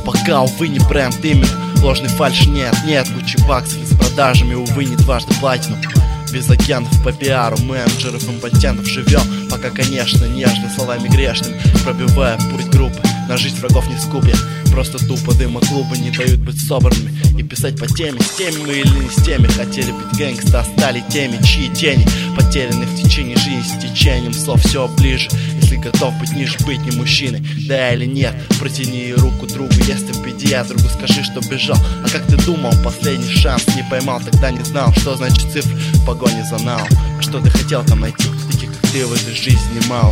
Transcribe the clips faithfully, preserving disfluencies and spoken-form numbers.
пока, увы, не бренд именно. Ложный фальши нет, нет, кучи баксов с продажами, увы, не дважды платину. Без агентов по пиару, менеджеров, импотентов живем, пока, конечно, нежно, словами грешными, пробивая путь группы. На жизнь врагов не скупе, просто тупо дыма клуба не дают быть собранными и писать по теме. С теми мы или не с теми, хотели быть гэнгста, стали теми, чьи тени потеряны в течение жизни с течением слов все ближе. Если готов быть ниже, быть не мужчиной, да или нет, протяни руку другу, если в беде, а другу скажи, что бежал. А как ты думал, последний шанс не поймал, тогда не знал, что значит цифры в погоне за налом. А что ты хотел там найти, таких как ты в этой жизни мало.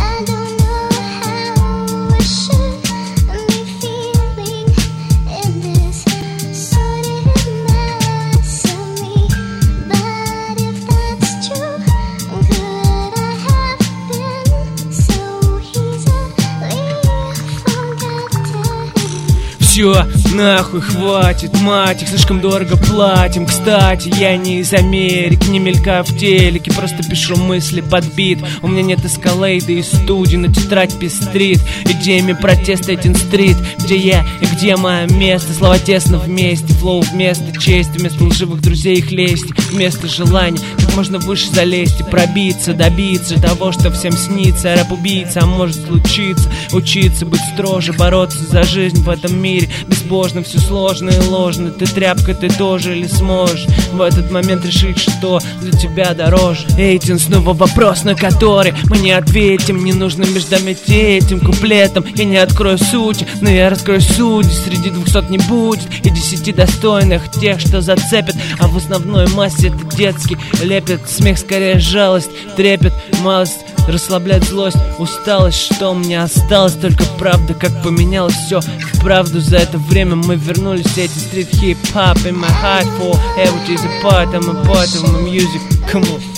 Все, нахуй, хватит, мать их, слишком дорого платим. Кстати, я не из Америки, не мелькаю в телеке, просто пишу мысли под бит. У меня нет эскалейда и студии, но тетрадь пестрит идеями протеста Эйтин-стрит. Где я и где мое место? Слова тесно вместе, флоу вместо чести, вместо лживых друзей их лести, вместо желания как можно выше залезть и пробиться, добиться того, что всем снится. Рэп-убийца, а может случиться, учиться быть строже, бороться за жизнь в этом мире безбожно, все сложно и ложно. Ты тряпка, ты тоже или сможешь в этот момент решить, что для тебя дороже? Эйтин, снова вопрос, на который мы не ответим. Не нужно междометь этим куплетом. Я не открою сути, но я раскрою судьи. Среди двухсот не будет и десяти достойных, тех, что зацепят. А в основной массе это детский лепет, смех скорее жалость, трепет, малость, расслаблять злость, усталость. Что мне осталось? Только правда, как поменялось все в правду. За это время мы вернулись в эти стрит хип-хоп. In my heart for everything is a part, I'm a part of my music. Come on.